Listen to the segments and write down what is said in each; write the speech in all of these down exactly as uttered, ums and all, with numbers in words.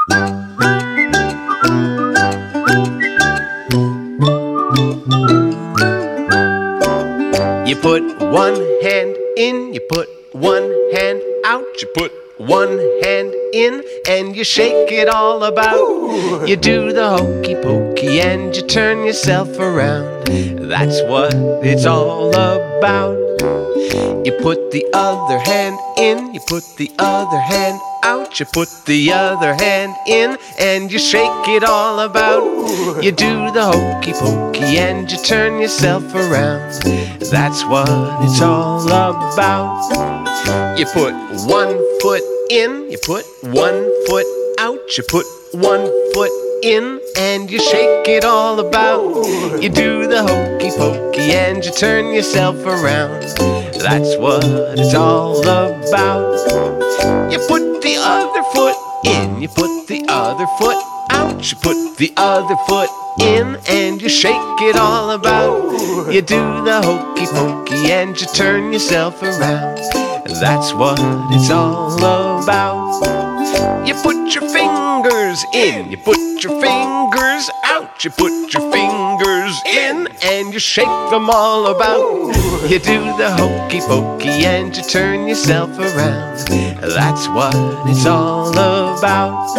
You put one hand in, you put one hand out, you put one hand in and you shake it all about. Ooh. You do the hokey pokey and you turn yourself around. That's what it's all about. You put the other hand in, you put the other hand out, you put the other hand in and you shake it all about. Ooh. You do the hokey pokey and you turn yourself around. That's what it's all about. You put one foot in, you put one foot out, you put one foot in and you shake it all about. Ooh. You do the hokey pokey and you turn yourself around. That's what it's all about. You put the other foot in, you put the other foot out, you put the other foot in and you shake it all about. Ooh. You do the hokey pokey and you turn yourself around. That's what it's all about. You put your fingers in, you put your fingers out, you put your fingers in and you shake them all about. You do the hokey pokey and you turn yourself around. That's what it's all about.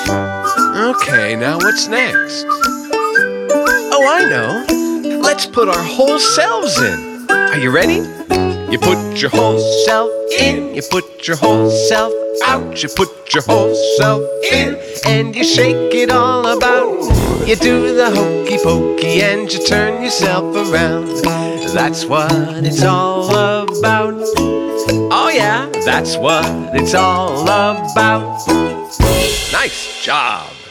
Okay, now what's next? Oh, I know. Let's put our whole selves in. Are you ready? You put your whole self in, you put your whole self out, you put your whole self in and you shake it all about. You do the hokey pokey and you turn yourself around. That's what it's all about. Oh yeah, that's what it's all about. Nice job.